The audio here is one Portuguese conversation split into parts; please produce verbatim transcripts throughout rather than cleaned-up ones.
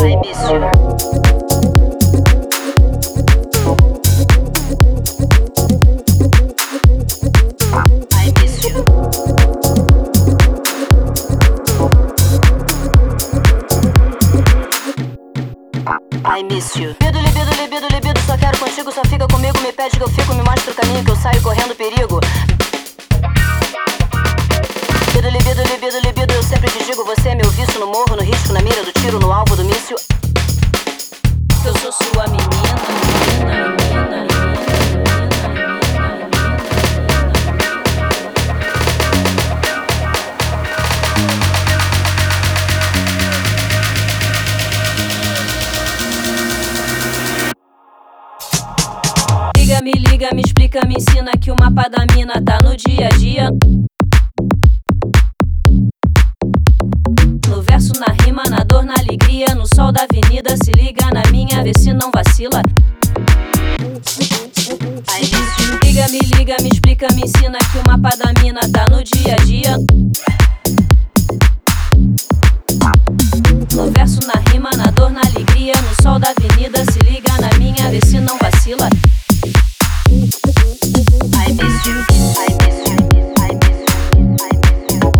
I miss you. I miss you. I miss you. Libido, libido, libido, libido, só quero contigo, só fica comigo, me pede que eu fico, me mostra o caminho que eu saio correndo perigo. Libido, libido, libido, libido, eu sempre te digo, você é meu vício no morro, no risco, na mira do tiro, no alvo do míssil. Que eu sou sua menina, menina, menina, menina. Liga, me liga, me explica, me ensina que o mapa da mina tá no dia a dia. No verso, na rima, na dor, na alegria, no sol da avenida, se liga na minha, vê se não vacila. Liga, me liga, me explica, me ensina que o mapa da mina tá no dia a dia. No verso, na rima, na dor, na alegria, no sol da avenida, se liga na minha, vê se não vacila. I miss you, I miss you, I miss you, I miss you,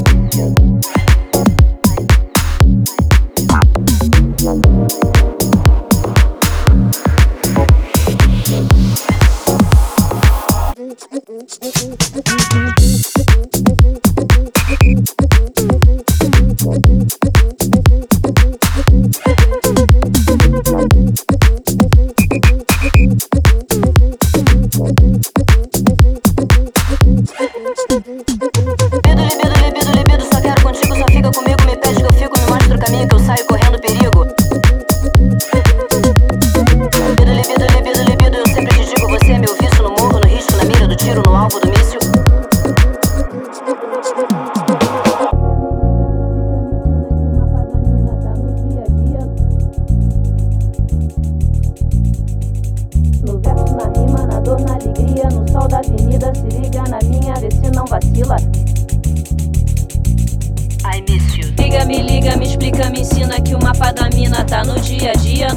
Liga, me liga, me explica, me ensina que o mapa da mina tá no dia a dia.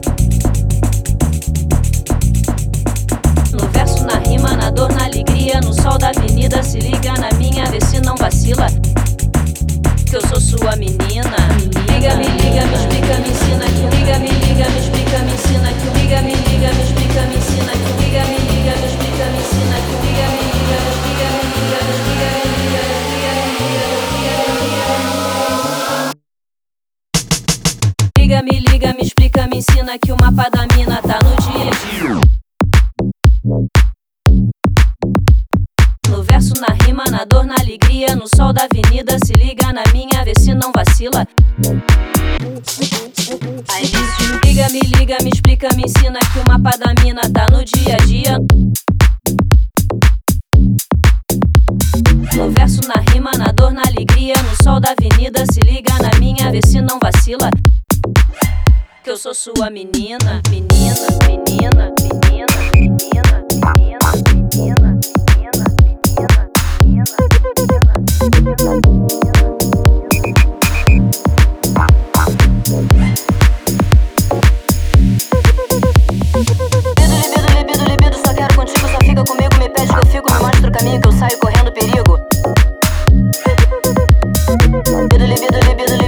No verso, na rima, na dor, na alegria, no sol da avenida, se liga na minha, vê se não vacila. Que eu sou sua menina. Liga, me liga, me explica, me ensina que liga, me liga, me explica, me ensina que liga, me liga, me explica, me ensina que liga, me liga, me explica, me ensina que liga, me liga, me explica, me liga, me explica, me liga, me explica, me liga, me liga, me explica, me ensina que o mapa da mina tá no dia a dia. No verso, na rima, na dor, na alegria, no sol da avenida, se liga na minha, vê se não vacila. Liga, me liga, me explica, me ensina que o mapa da mina tá no dia a dia. No verso, na rima, na dor, na alegria, no sol da avenida, se liga na minha, vê se não vacila. Que eu sou sua menina, menina, menina, menina, menina, menina, menina, menina, menina, menina, Libido, libido, libido, só quero contigo, só fica comigo, me pede que eu fico, me mostra o caminho que eu saio correndo perigo. Libido, libido, libido,